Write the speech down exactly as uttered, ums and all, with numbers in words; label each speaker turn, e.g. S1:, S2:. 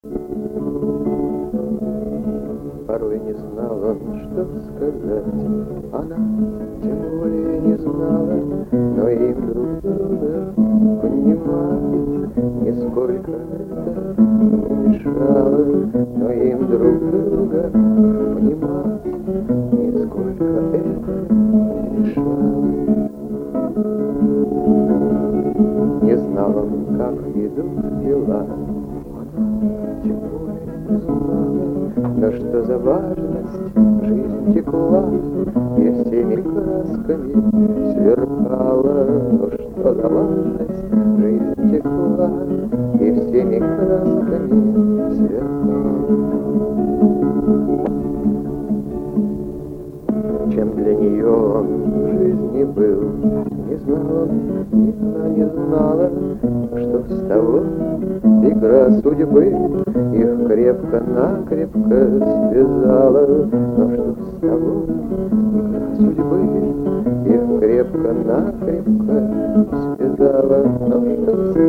S1: Порой не знал он, что сказать, она тем более не знала, но им друг друга понимать нисколько это не мешало, но им друг друга понимать нисколько это не мешало. Не знал он, как идут дела, тем более не знала, но что за важность жизнь текла и всеми красками сверкала, но что за важность жизнь текла и всеми красками сверкала. Чем для нее он в жизни был, не знал он, и она не знала, что с того игра судьбы их крепко-накрепко связала, но что с того игра судьбы их крепко-накрепко связала, но что с